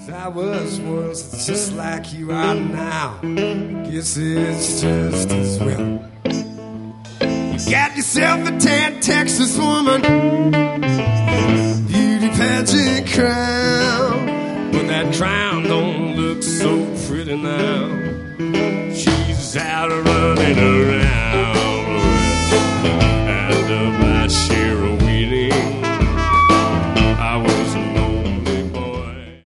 I was once just like you are now. Guess it's just as well. You got yourself a tan Texas woman, beauty pageant crown, but that crown don't look so pretty now. She's out running around.